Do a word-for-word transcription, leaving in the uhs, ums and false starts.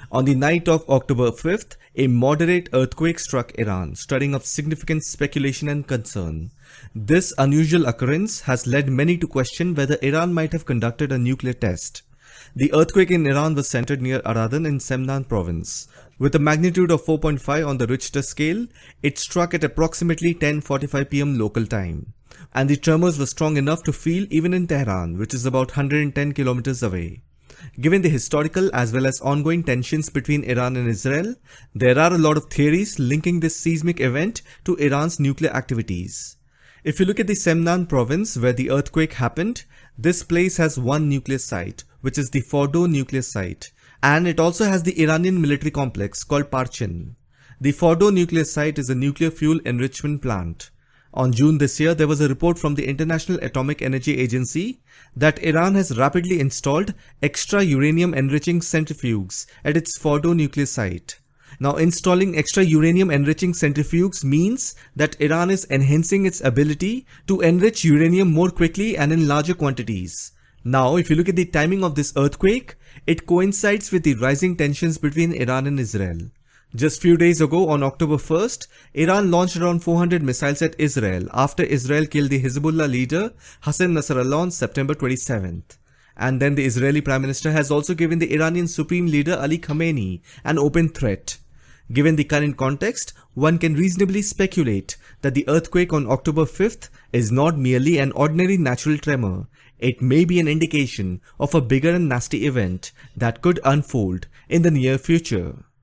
On the night of October fifth, a moderate earthquake struck Iran, stirring up significant speculation and concern. This unusual occurrence has led many to question whether Iran might have conducted a nuclear test. The earthquake in Iran was centered near Aradan in Semnan province. With a magnitude of four point five on the Richter scale, it struck at approximately ten forty-five p m local time. And the tremors were strong enough to feel even in Tehran, which is about one hundred ten kilometers away. Given the historical as well as ongoing tensions between Iran and Israel, there are a lot of theories linking this seismic event to Iran's nuclear activities. If you look at the Semnan province where the earthquake happened, this place has one nuclear site, which is the Fordow nuclear site, and it also has the Iranian military complex called Parchin. The Fordow nuclear site is a nuclear fuel enrichment plant. On June this year, there was a report from the International Atomic Energy Agency that Iran has rapidly installed extra uranium enriching centrifuges at its Fordow nuclear site. Now, installing extra uranium enriching centrifuges means that Iran is enhancing its ability to enrich uranium more quickly and in larger quantities. Now, if you look at the timing of this earthquake, it coincides with the rising tensions between Iran and Israel. Just few days ago, on October first, Iran launched around four hundred missiles at Israel after Israel killed the Hezbollah leader Hassan Nasrallah on September twenty-seventh. And then the Israeli Prime Minister has also given the Iranian Supreme Leader Ali Khamenei an open threat. Given the current context, one can reasonably speculate that the earthquake on October fifth is not merely an ordinary natural tremor. It may be an indication of a bigger and nasty event that could unfold in the near future.